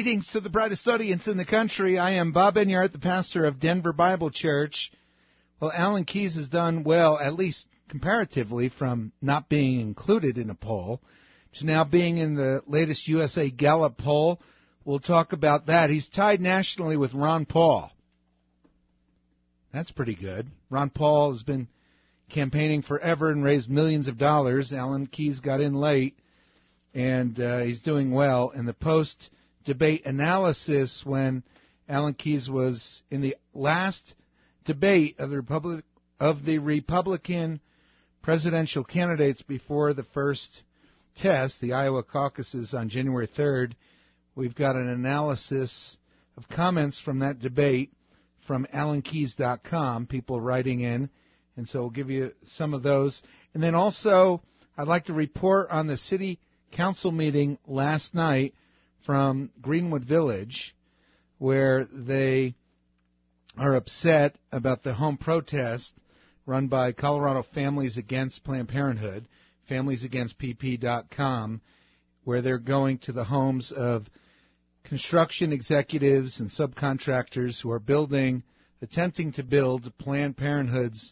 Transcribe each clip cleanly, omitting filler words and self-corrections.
Greetings to the brightest audience in the country. I am Bob Enyart, the pastor of Denver Bible Church. Well, Alan Keyes has done well, at least comparatively, from not being included in a poll to now being in the latest USA Gallup poll. We'll talk about that. He's tied nationally with Ron Paul. That's pretty good. Ron Paul has been campaigning forever and raised millions of dollars. Alan Keyes got in late, and he's doing well. In the post-debate analysis, when Alan Keyes was in the last debate of the Republican presidential candidates before the first test, the Iowa caucuses on January 3rd, we've got an analysis of comments from that debate from AlanKeyes.com, people writing in, and so we'll give you some of those. And then also, I'd like to report on the city council meeting last night from Greenwood Village, where they are upset about the home protest run by Colorado Families Against Planned Parenthood, familiesagainstpp.com, where they're going to the homes of construction executives and subcontractors who are attempting to build Planned Parenthood's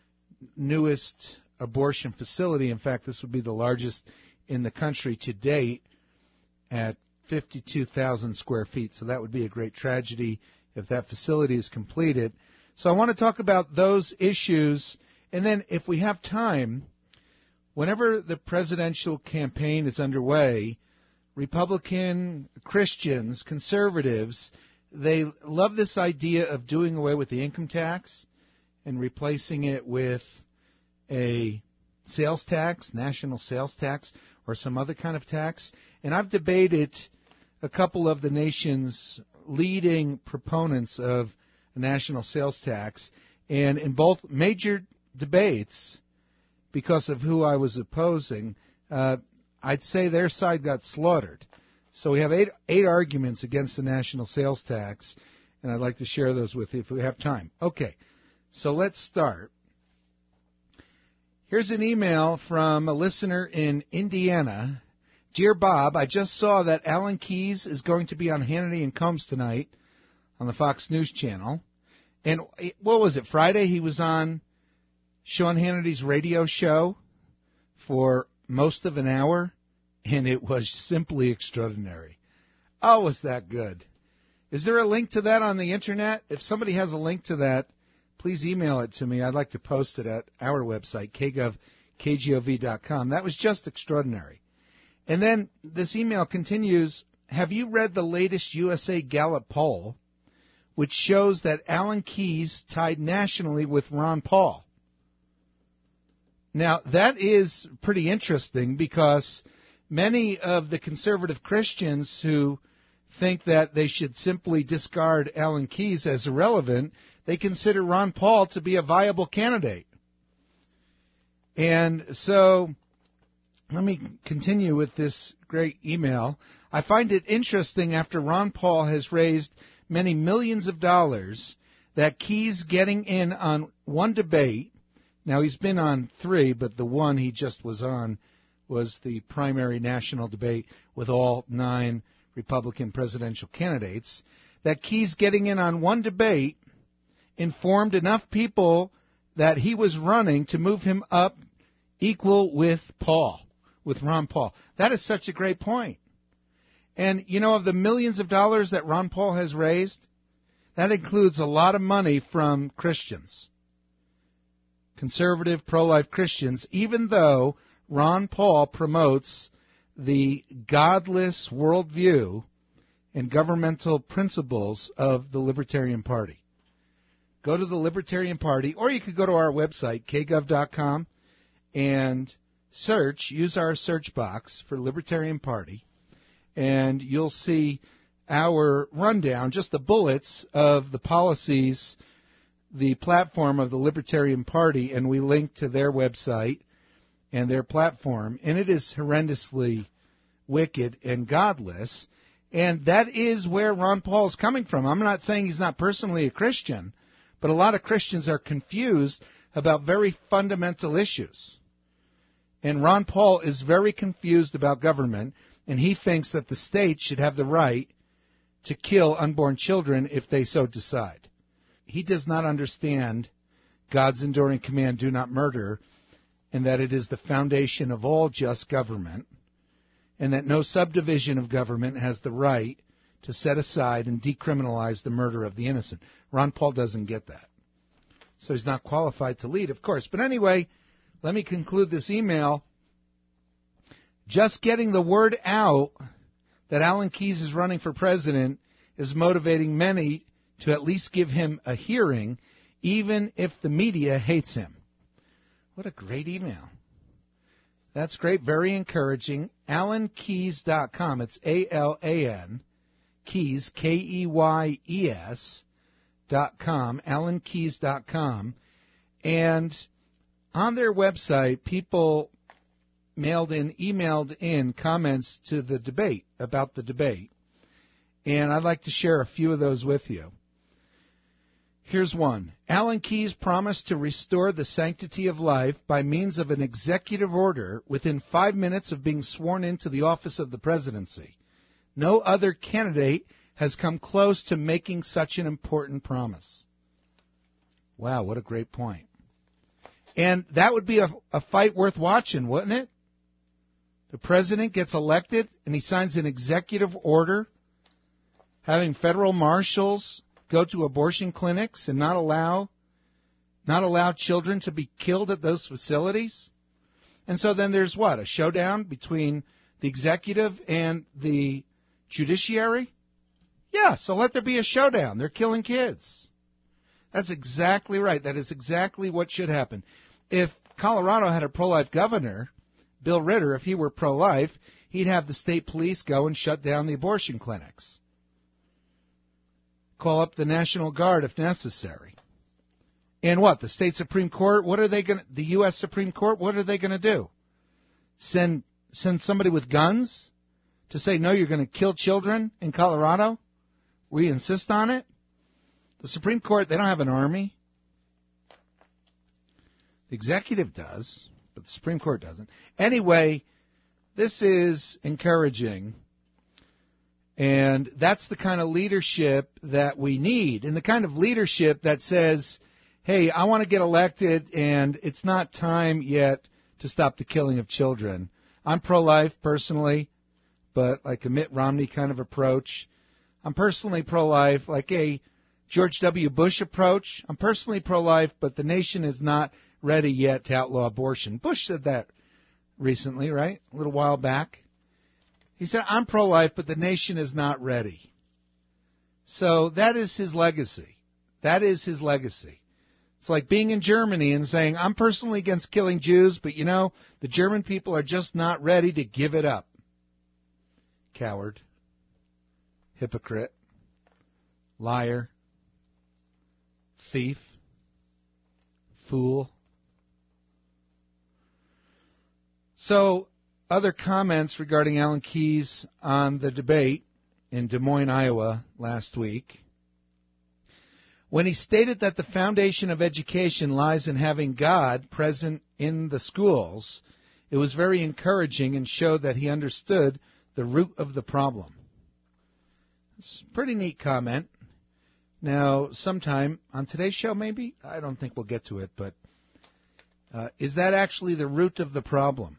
newest abortion facility. In fact, this would be the largest in the country to date at 52,000 square feet. So that would be a great tragedy if that facility is completed. So I want to talk about those issues. And then if we have time, whenever the presidential campaign is underway, Republican Christians, conservatives, they love this idea of doing away with the income tax and replacing it with a sales tax, national sales tax, or some other kind of tax. And I've debated a couple of the nation's leading proponents of a national sales tax. And in both major debates, because of who I was opposing, I'd say their side got slaughtered. So we have eight arguments against the national sales tax, and I'd like to share those with you if we have time. Okay, so let's start. Here's an email from a listener in Indiana. Dear Bob, I just saw that Alan Keyes is going to be on Hannity and Combs tonight on the Fox News Channel. And what was it, Friday? He was on Sean Hannity's radio show for most of an hour, and it was simply extraordinary. Oh, was that good? Is there a link to that on the Internet? If somebody has a link to that, please email it to me. I'd like to post it at our website, kgov.com. That was just extraordinary. And then this email continues, have you read the latest USA Gallup poll, which shows that Alan Keyes tied nationally with Ron Paul? Now, that is pretty interesting because many of the conservative Christians who think that they should simply discard Alan Keyes as irrelevant, they consider Ron Paul to be a viable candidate. And so let me continue with this great email. I find it interesting after Ron Paul has raised many millions of dollars that Keyes getting in on one debate. Now, he's been on three, but the one he just was on was the primary national debate with all 9 Republican presidential candidates. That Keyes getting in on one debate informed enough people that he was running to move him up equal with Ron Paul. That is such a great point. And, you know, of the millions of dollars that Ron Paul has raised, that includes a lot of money from Christians. Conservative, pro-life Christians, even though Ron Paul promotes the godless worldview and governmental principles of the Libertarian Party. Go to the Libertarian Party, or you could go to our website, kgov.com, and use our search box for Libertarian Party, and you'll see our rundown, just the bullets of the policies, the platform of the Libertarian Party, and we link to their website and their platform, and it is horrendously wicked and godless, and that is where Ron Paul is coming from. I'm not saying he's not personally a Christian, but a lot of Christians are confused about very fundamental issues. And Ron Paul is very confused about government, and he thinks that the state should have the right to kill unborn children if they so decide. He does not understand God's enduring command, do not murder, and that it is the foundation of all just government, and that no subdivision of government has the right to set aside and decriminalize the murder of the innocent. Ron Paul doesn't get that. So he's not qualified to lead, of course. But anyway, let me conclude this email. Just getting the word out that Alan Keyes is running for president is motivating many to at least give him a hearing, even if the media hates him. What a great email. That's great, very encouraging. AlanKeyes.com. It's A-L-A-N, Keyes, K-E-Y-E-S.com, AlanKeyes.com. And on their website, people emailed in comments to the debate, about the debate. And I'd like to share a few of those with you. Here's one. Alan Keyes promised to restore the sanctity of life by means of an executive order within 5 minutes of being sworn into the office of the presidency. No other candidate has come close to making such an important promise. Wow, what a great point. And that would be a fight worth watching, wouldn't it? The president gets elected and he signs an executive order having federal marshals go to abortion clinics and not allow children to be killed at those facilities. And so then there's what? A showdown between the executive and the judiciary? Yeah, so let there be a showdown. They're killing kids. That's exactly right. That is exactly what should happen. If Colorado had a pro-life governor, Bill Ritter, if he were pro-life, he'd have the state police go and shut down the abortion clinics. Call up the National Guard if necessary. And what? The state Supreme Court? The U.S. Supreme Court? What are they going to do? Send somebody with guns to say, no, you're going to kill children in Colorado? We insist on it? The Supreme Court, they don't have an army. The executive does, but the Supreme Court doesn't. Anyway, this is encouraging. And that's the kind of leadership that we need, and the kind of leadership that says, hey, I want to get elected, and it's not time yet to stop the killing of children. I'm pro-life personally, but like a Mitt Romney kind of approach. I'm personally pro-life, like a George W. Bush approach. I'm personally pro-life, but the nation is not ready yet to outlaw abortion. Bush said that recently, right? A little while back. He said, I'm pro-life, but the nation is not ready. So that is his legacy. That is his legacy. It's like being in Germany and saying, I'm personally against killing Jews, but the German people are just not ready to give it up. Coward. Hypocrite. Liar. Thief. Fool. So, other comments regarding Alan Keyes on the debate in Des Moines, Iowa last week. When he stated that the foundation of education lies in having God present in the schools, it was very encouraging and showed that he understood the root of the problem. It's a pretty neat comment. Now, sometime on today's show, maybe, I don't think we'll get to it, but is that actually the root of the problem?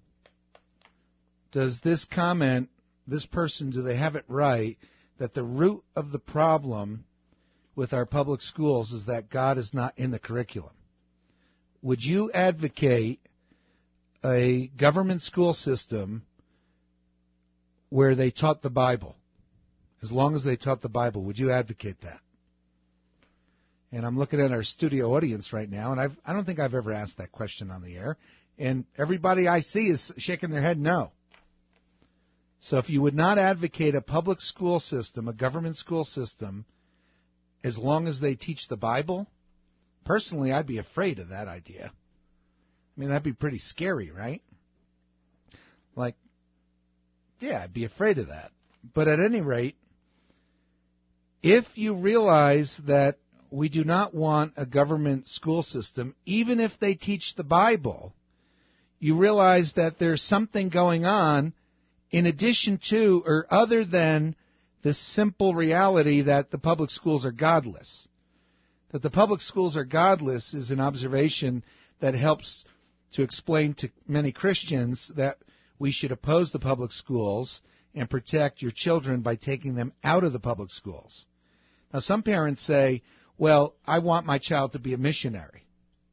Does this comment, this person, do they have it right that the root of the problem with our public schools is that God is not in the curriculum? Would you advocate a government school system where they taught the Bible? As long as they taught the Bible, would you advocate that? And I'm looking at our studio audience right now, and I don't think I've ever asked that question on the air. And everybody I see is shaking their head no. So if you would not advocate a public school system, a government school system, as long as they teach the Bible, personally, I'd be afraid of that idea. I mean, that'd be pretty scary, right? Like, yeah, I'd be afraid of that. But at any rate, if you realize that we do not want a government school system, even if they teach the Bible, you realize that there's something going on in addition to or other than this simple reality that the public schools are godless. That the public schools are godless is an observation that helps to explain to many Christians that we should oppose the public schools and protect your children by taking them out of the public schools. Now, some parents say, well, I want my child to be a missionary.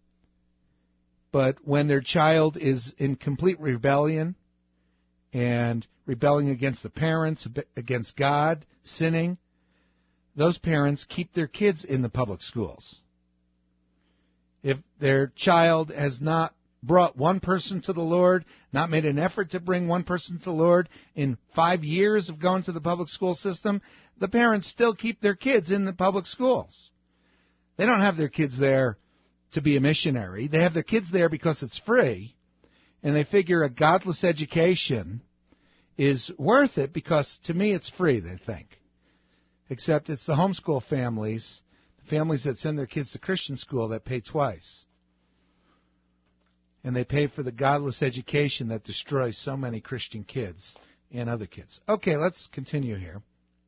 But when their child is in complete rebellion and rebelling against the parents, against God, sinning, those parents keep their kids in the public schools. If their child has not brought one person to the Lord, not made an effort to bring one person to the Lord in 5 years of going to the public school system, the parents still keep their kids in the public schools. They don't have their kids there to be a missionary. They have their kids there because it's free, and they figure a godless education is worth it because, to me, it's free, they think. Except it's the homeschool families, the families that send their kids to Christian school, that pay twice. And they pay for the godless education that destroys so many Christian kids and other kids. Okay, let's continue here.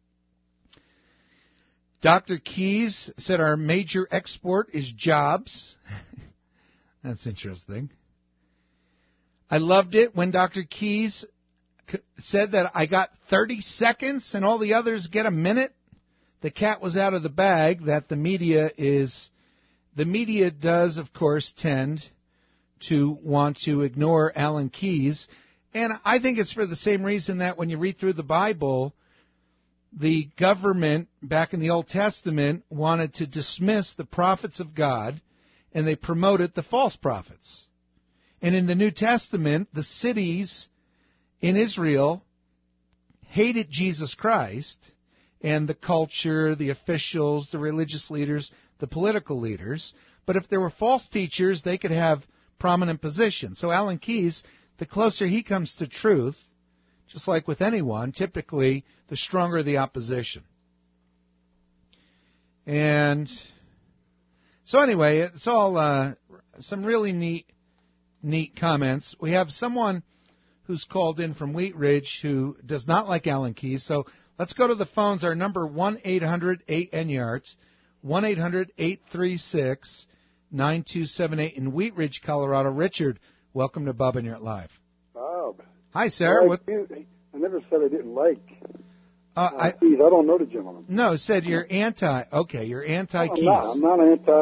Dr. Keyes said our major export is jobs. That's interesting. I loved it when Dr. Keyes said that I got 30 seconds and all the others get a minute. The cat was out of the bag that the media does, of course, tend to want to ignore Alan Keyes. And I think it's for the same reason that when you read through the Bible, the government back in the Old Testament wanted to dismiss the prophets of God, and they promoted the false prophets. And in the New Testament, the cities in Israel hated Jesus Christ, and the culture, the officials, the religious leaders, the political leaders. But if there were false teachers, they could have prominent positions. So Alan Keyes, the closer he comes to truth, just like with anyone, typically the stronger the opposition. And so anyway, it's all some really neat comments. We have someone who's called in from Wheat Ridge who does not like Alan Keyes. So let's go to the phones. Our number 1-800-8-NYARDS, 1-800-836-9278 in Wheat Ridge, Colorado. Richard, welcome to Bob and You're Live. Bob. Hi, Sarah. I never said I didn't like Keyes. I don't know the gentleman. No, said you're anti. Okay, you're anti-Keyes. I'm not anti.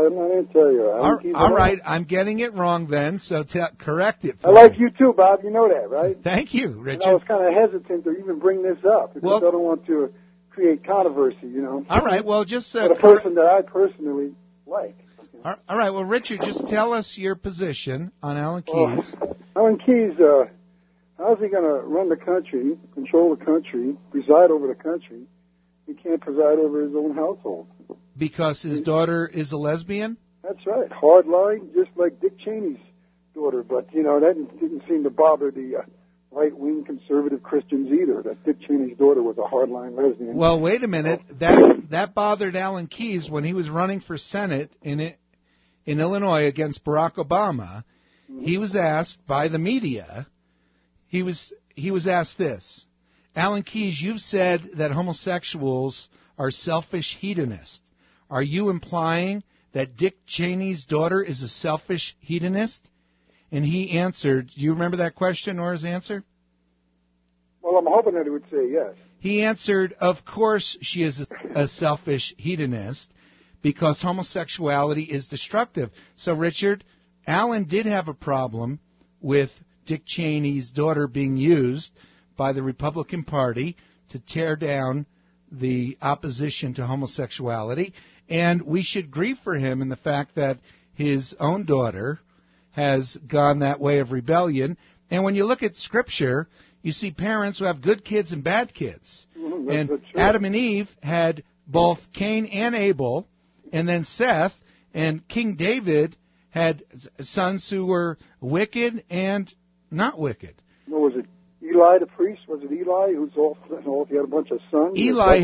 All right, I'm getting it wrong then, so correct it for I like you too, Bob. You know that, right? Thank you, Richard. And I was kind of hesitant to even bring this up because I don't want to create controversy, you know. All right, well, just... for the person that I personally like. Okay. All right, well, Richard, just tell us your position on Alan Keyes. Alan Keyes, how's he going to run the country, control the country, preside over the country? He can't preside over his own household. Because his daughter is a lesbian? That's right. Hard line, just like Dick Cheney's daughter. But, you know, that didn't seem to bother the right-wing conservative Christians either, that Dick Cheney's daughter was a hard-line lesbian. Well, wait a minute. That bothered Alan Keyes when he was running for Senate in Illinois against Barack Obama. Mm-hmm. He was asked by the media... He was asked this, Alan Keyes, you've said that homosexuals are selfish hedonists. Are you implying that Dick Cheney's daughter is a selfish hedonist? And he answered, do you remember that question or his answer? Well, I'm hoping that he would say yes. He answered, of course she is a selfish hedonist because homosexuality is destructive. So, Richard, Alan did have a problem with Dick Cheney's daughter being used by the Republican Party to tear down the opposition to homosexuality. And we should grieve for him in the fact that his own daughter has gone that way of rebellion. And when you look at Scripture, you see parents who have good kids and bad kids. Mm-hmm, and that's Adam and Eve had both Cain and Abel, and then Seth, and King David had sons who were wicked and not wicked. No, was it Eli the priest? Was it Eli who's he had a bunch of sons? Eli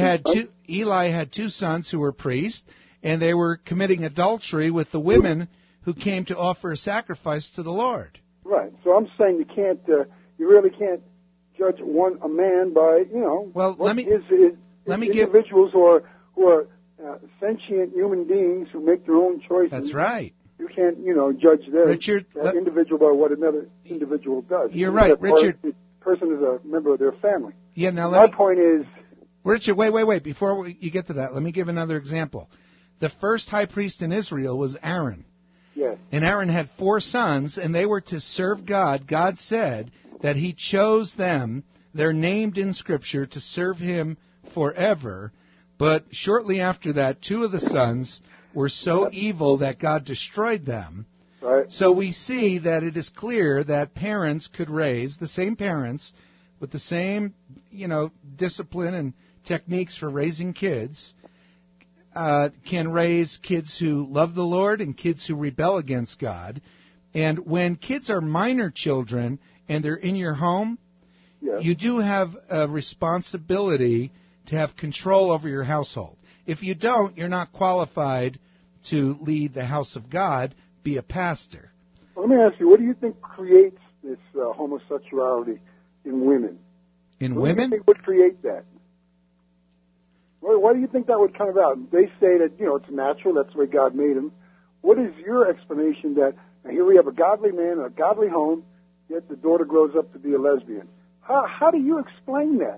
had two sons who were priests, and they were committing adultery with the women who came to offer a sacrifice to the Lord. Right. So I'm saying you really can't judge a man by, you know, well, his let me give individuals who are sentient human beings who make their own choices. That's right. You can't, judge Richard, that individual by what another individual does. You're right, Richard. The person is a member of their family. Yeah. Now my point is, Richard, wait. Before you get to that, let me give another example. The first high priest in Israel was Aaron. Yes. And Aaron had 4 sons, and they were to serve God. God said that he chose them. They're named in Scripture to serve him forever. But shortly after that, 2 of the sons were so evil that God destroyed them. Right. So we see that it is clear that parents could raise, the same parents, with the same, discipline and techniques for raising kids, can raise kids who love the Lord and kids who rebel against God. And when kids are minor children and they're in your home, yes, you do have a responsibility to have control over your household. If you don't, you're not qualified to lead the house of God, be a pastor. Well, let me ask you, what do you think creates this homosexuality in women? In what women? What do you think would create that? Why do you think that would come about? They say that, it's natural, that's the way God made them. What is your explanation that here we have a godly man, a godly home, yet the daughter grows up to be a lesbian? How do you explain that?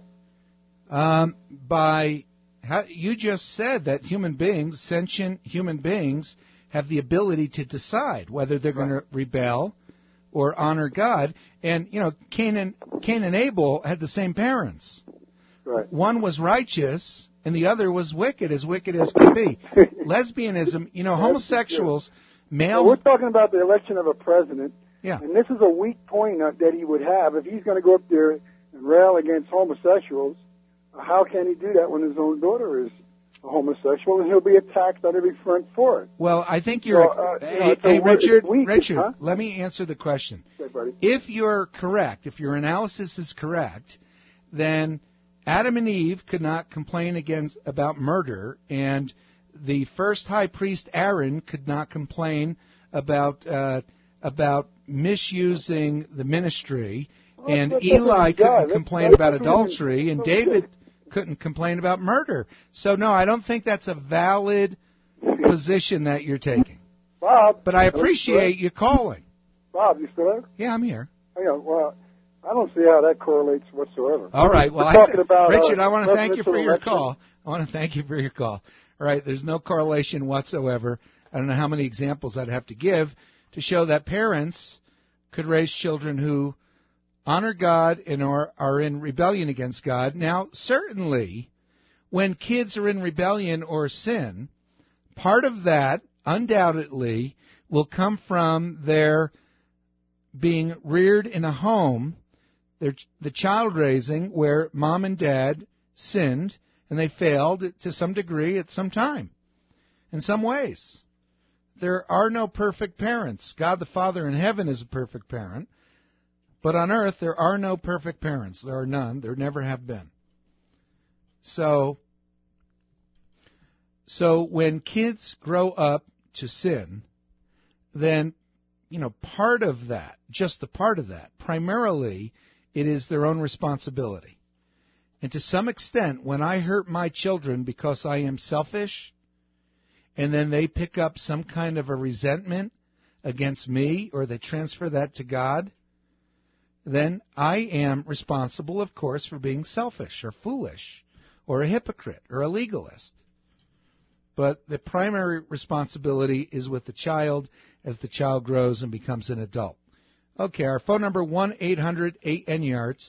You just said that human beings, sentient human beings, have the ability to decide whether they're going to rebel or honor God. And, Cain and Abel had the same parents. Right. One was righteous and the other was wicked as could be. Lesbianism, homosexuals, male... Well, we're talking about the election of a president. Yeah. And this is a weak point that he would have. If he's going to go up there and rail against homosexuals, how can he do that when his own daughter is a homosexual, and he'll be attacked on every front for it? Well, I think you're... Hey, Richard, huh? Let me answer the question. Okay, buddy. If you're correct, if your analysis is correct, then Adam and Eve could not complain about murder, and the first high priest Aaron could not complain about misusing the ministry, and Eli couldn't complain about adultery, and David couldn't complain about murder. So, no, I don't think that's a valid position that you're taking. Bob. But I appreciate you calling. Bob, you still there? Yeah, I'm here. Well, I don't see how that correlates whatsoever. All right. Well, Richard, I want to thank you for your call. All right. There's no correlation whatsoever. I don't know how many examples I'd have to give to show that parents could raise children who honor God and are in rebellion against God. Now, certainly, when kids are in rebellion or sin, part of that, undoubtedly, will come from their being reared in a home, the child raising, where mom and dad sinned, and they failed to some degree at some time, in some ways. There are no perfect parents. God the Father in heaven is a perfect parent. But on earth, there are no perfect parents. There are none. There never have been. So when kids grow up to sin, then, part of that, just a part of that, primarily it is their own responsibility. And to some extent, when I hurt my children because I am selfish, and then they pick up some kind of a resentment against me, or they transfer that to God, then I am responsible, of course, for being selfish or foolish or a hypocrite or a legalist. But the primary responsibility is with the child as the child grows and becomes an adult. Okay, our phone number, 1-800-8-NYARDS,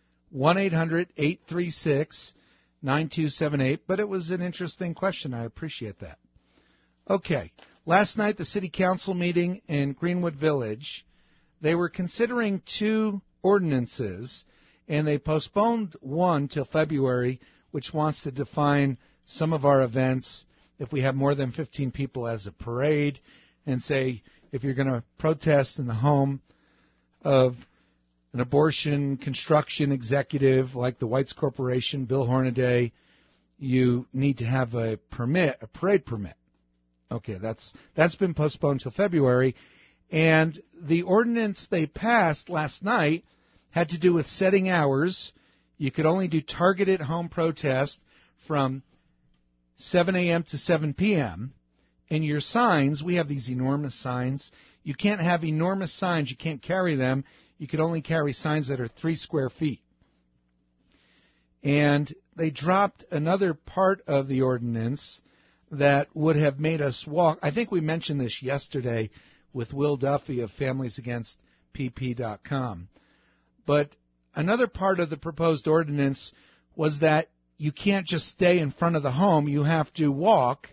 1-800-836-9278. But it was an interesting question. I appreciate that. Okay, last night the city council meeting in Greenwood Village, they were considering 2 ordinances, and they postponed one till February, which wants to define some of our events if we have more than 15 people as a parade, and say if you're going to protest in the home of an abortion construction executive like the Whites Corporation, Bill Hornaday, you need to have a permit, a parade permit. Okay, that's been postponed till February. And the ordinance they passed last night had to do with setting hours. You could only do targeted home protest from 7 a.m. to 7 p.m., and your signs, we have these enormous signs. You can't have enormous signs. You can't carry them. You could only carry signs that are 3 square feet. And they dropped another part of the ordinance that would have made us walk. I think we mentioned this yesterday with Will Duffy of FamiliesAgainstPP.com. But another part of the proposed ordinance was that you can't just stay in front of the home. You have to walk,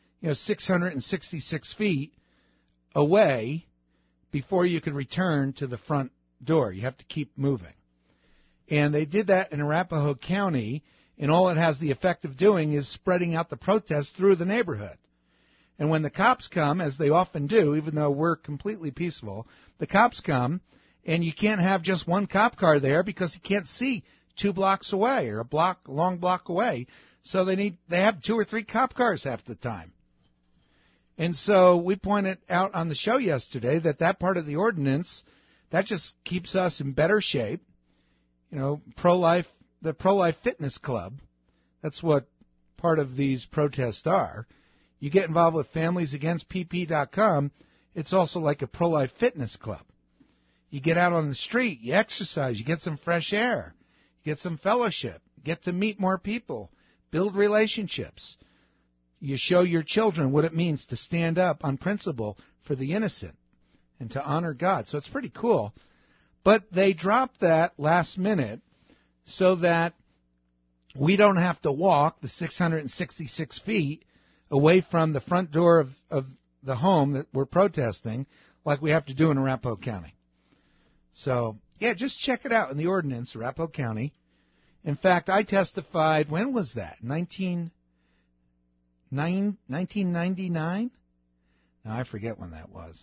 666 feet away before you can return to the front door. You have to keep moving. And they did that in Arapahoe County, and all it has the effect of doing is spreading out the protest through the neighborhood. And when the cops come, as they often do, even though we're completely peaceful, the cops come, and you can't have just one cop car there because you can't see 2 blocks away or a long block away. So they have 2 or 3 cop cars half the time. And so we pointed out on the show yesterday that part of the ordinance, that just keeps us in better shape. The Pro-Life Fitness Club, that's what part of these protests are. You get involved with FamiliesAgainstPP.com, it's also like a pro-life fitness club. You get out on the street, you exercise, you get some fresh air, you get some fellowship, you get to meet more people, build relationships. You show your children what it means to stand up on principle for the innocent and to honor God. So it's pretty cool. But they dropped that last minute so that we don't have to walk the 666 feet away from the front door of the home that we're protesting like we have to do in Arapahoe County. So, yeah, just check it out in the ordinance, Arapahoe County. In fact, I testified, when was that? 1999? No, I forget when that was.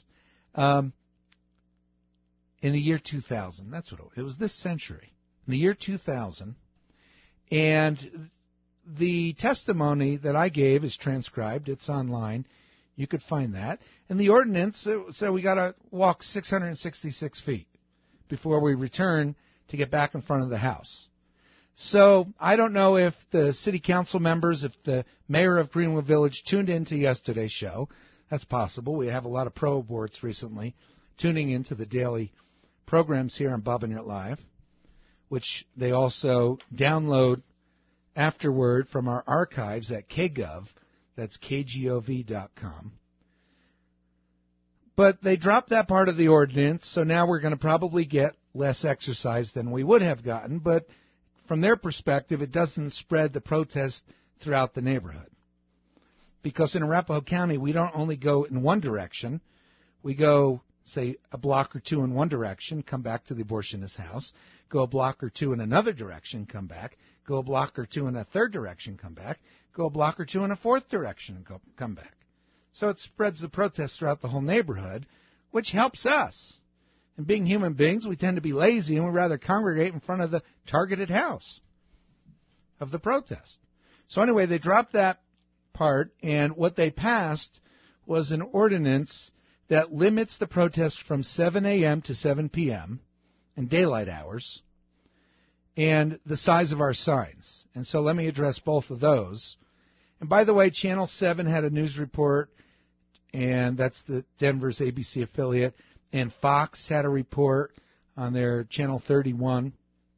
In the year 2000. That's what it was this century. In the year 2000. And the testimony that I gave is transcribed. It's online. You could find that. And the ordinance said we got to walk 666 feet before we return to get back in front of the house. So I don't know if the city council members, if the mayor of Greenwood Village tuned into yesterday's show. That's possible. We have a lot of pro aborts recently tuning into the daily programs here on Bob and Yurt Live, which they also download afterward from our archives at KGov. That's KGOV.com. But they dropped that part of the ordinance, so now we're going to probably get less exercise than we would have gotten. But from their perspective, it doesn't spread the protest throughout the neighborhood. Because in Arapahoe County, we don't only go in one direction. We go, say, a block or 2 in one direction, come back to the abortionist's house, go a block or 2 in another direction, come back, go a block or 2 in a third direction, come back, go a block or 2 in a fourth direction, and come back. So it spreads the protest throughout the whole neighborhood, which helps us. And being human beings, we tend to be lazy, and we'd rather congregate in front of the targeted house of the protest. So anyway, they dropped that part, and what they passed was an ordinance that limits the protest from 7 a.m. to 7 p.m. in daylight hours, and the size of our signs. And so let me address both of those. And by the way, Channel 7 had a news report, and that's the Denver's ABC affiliate, and Fox had a report on their Channel 31.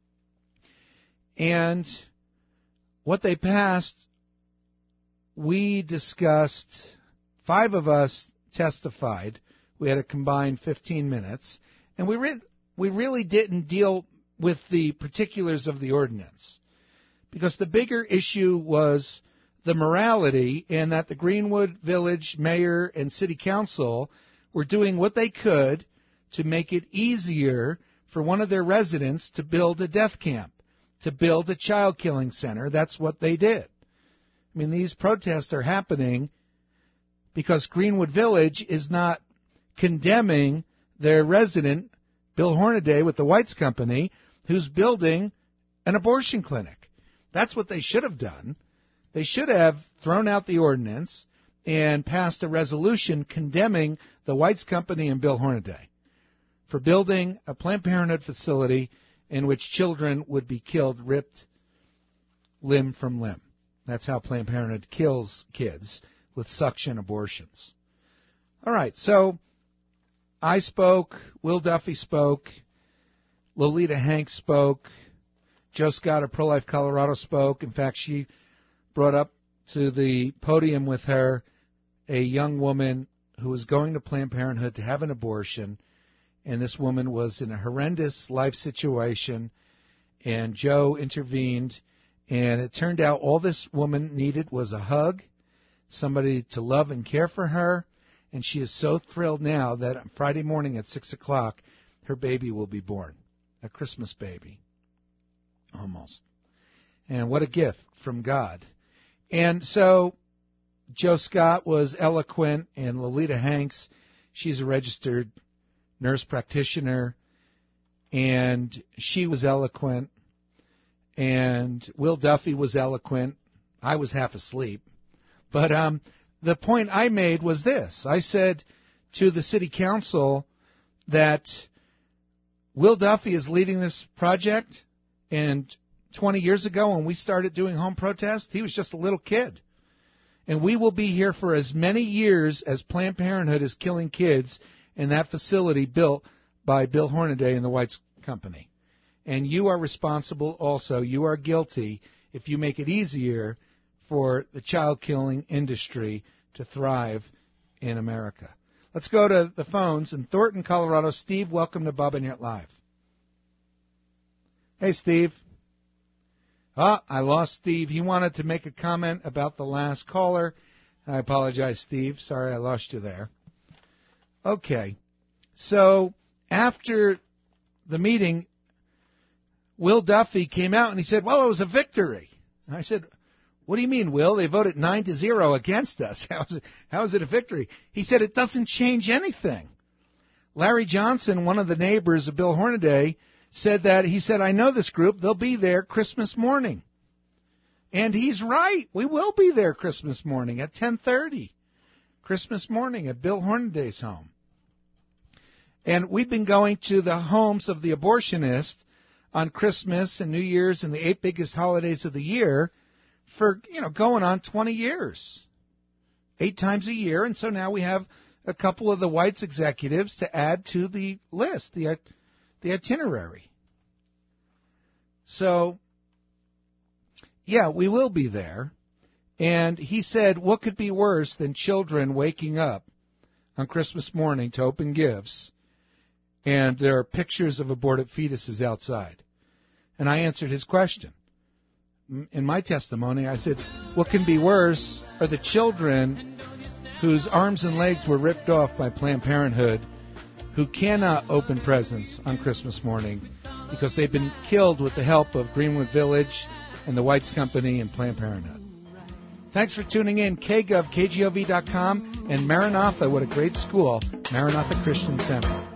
And what they passed, we discussed, 5 of us testified. We had a combined 15 minutes, and we really didn't deal with the particulars of the ordinance, because the bigger issue was the morality, and that the Greenwood Village mayor and city council were doing what they could to make it easier for one of their residents to build a death camp, to build a child killing center. That's what they did. I mean, these protests are happening because Greenwood Village is not condemning their resident, Bill Hornaday with the Whites Company, who's building an abortion clinic. That's what they should have done. They should have thrown out the ordinance and passed a resolution condemning the Whites Company and Bill Hornaday for building a Planned Parenthood facility in which children would be killed, ripped limb from limb. That's how Planned Parenthood kills kids, with suction abortions. All right, so I spoke, Will Duffy spoke, Lolita Hanks spoke, Joe Scott of Pro-Life Colorado spoke. In fact, she brought up to the podium with her a young woman who was going to Planned Parenthood to have an abortion, and this woman was in a horrendous life situation, and Joe intervened, and it turned out all this woman needed was a hug, somebody to love and care for her, and she is so thrilled now that on Friday morning at 6 o'clock, her baby will be born, a Christmas baby, almost. And what a gift from God. And so Joe Scott was eloquent, and Lolita Hanks, she's a registered nurse practitioner, and she was eloquent, and Will Duffy was eloquent. I was half asleep. But the point I made was this. I said to the city council that Will Duffy is leading this project, and 20 years ago when we started doing home protest, he was just a little kid. And we will be here for as many years as Planned Parenthood is killing kids in that facility built by Bill Hornaday and the Whites Company. And you are responsible also. You are guilty if you make it easier for the child-killing industry to thrive in America. Let's go to the phones. In Thornton, Colorado, Steve, welcome to Bob and Yet Live. Hey, Steve. I lost Steve. He wanted to make a comment about the last caller. I apologize, Steve. Sorry I lost you there. Okay. So after the meeting, Will Duffy came out and he said, well, it was a victory. And I said, what do you mean, Will? They voted 9-0 against us. How is it a victory? He said, it doesn't change anything. Larry Johnson, one of the neighbors of Bill Hornaday, said that, he said, I know this group. They'll be there Christmas morning. And he's right. We will be there Christmas morning at 10:30. Christmas morning at Bill Hornaday's home. And we've been going to the homes of the abortionists on Christmas and New Year's and the 8 biggest holidays of the year for, going on 20 years. 8 times a year. And so now we have a couple of the Whites executives to add to the list, the itinerary. So, yeah, we will be there. And he said, what could be worse than children waking up on Christmas morning to open gifts, and there are pictures of aborted fetuses outside? And I answered his question. In my testimony, I said, what can be worse are the children whose arms and legs were ripped off by Planned Parenthood, who cannot open presents on Christmas morning because they've been killed with the help of Greenwood Village and the Whites Company and Planned Parenthood. Thanks for tuning in. KGov, KGOV.com, and Maranatha, what a great school, Maranatha Christian Center.